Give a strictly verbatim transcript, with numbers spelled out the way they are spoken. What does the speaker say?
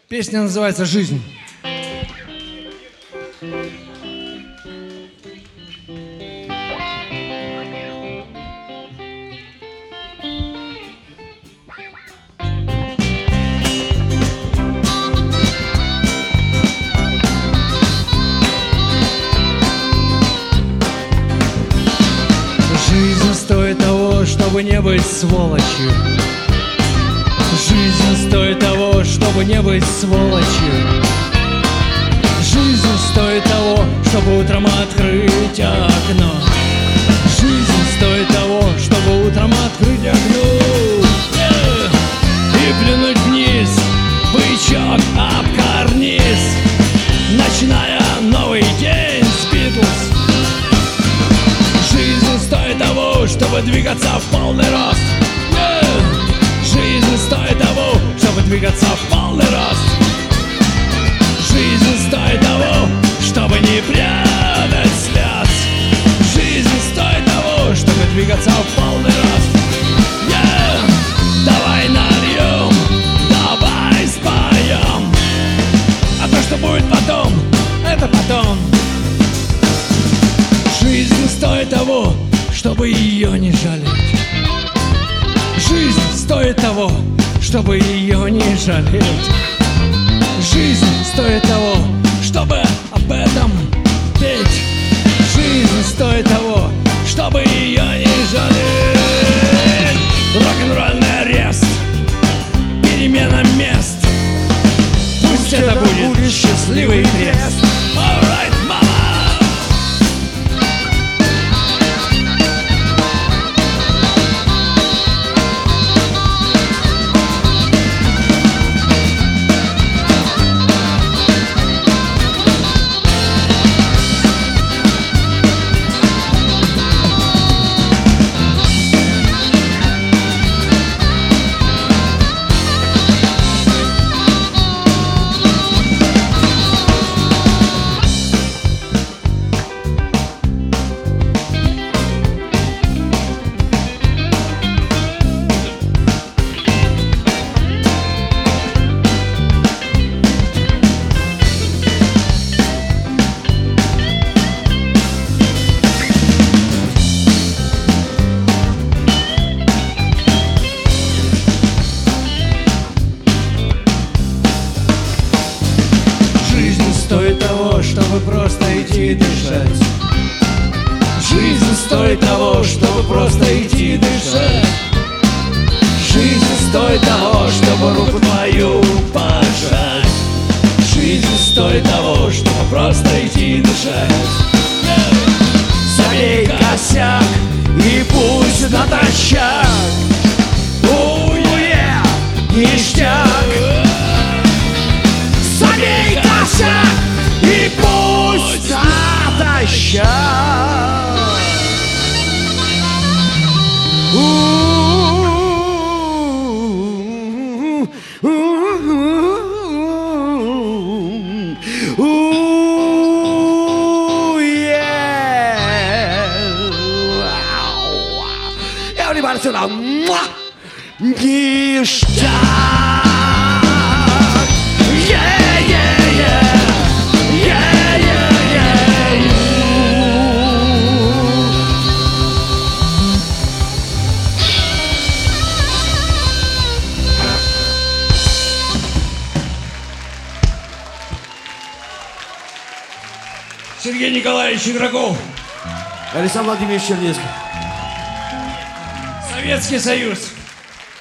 Песня называется «Жизнь». Жизнь стоит того, чтобы не быть сволочью. Жизнь стоит того, чтобы не быть сволочью. Жизнь стоит того, чтобы утром открыть окно. Жизнь стоит того, чтобы утром открыть окно и плюнуть вниз, бычок об карниз, начиная новый день с Битлз. Жизнь стоит того, чтобы двигаться в полный рост. Жизнь стоит того, чтобы двигаться в полный рост. Жизнь стоит того, чтобы не прятать слез. Жизнь стоит того, чтобы двигаться в полный рост. Yeah! Давай нальем, давай споем. А то, что будет потом, это потом. Жизнь стоит того, чтобы ее не жалеть. Жизнь стоит того, чтобы ее не жалеть. Жизнь стоит того, чтобы об этом петь. Жизнь стоит того, чтобы ее не жалеть. Рок-н-ролльный арест, перемена мест. Пусть это будет счастливый крест. Alright, мама! Стоит того, чтобы просто идти дышать. Жизнь стоит того, чтобы просто идти дышать. Жизнь стоит того, чтобы руку твою пожать. Жизнь стоит того, чтобы просто идти дышать. Забей косяк и пусть натощак. Уе, ништяк. Забей косяк и пусть натощак. Everybody sit down. Ништяк. Сергей Николаевич Игроков. Александр Владимирович Чернецкий. Советский Союз.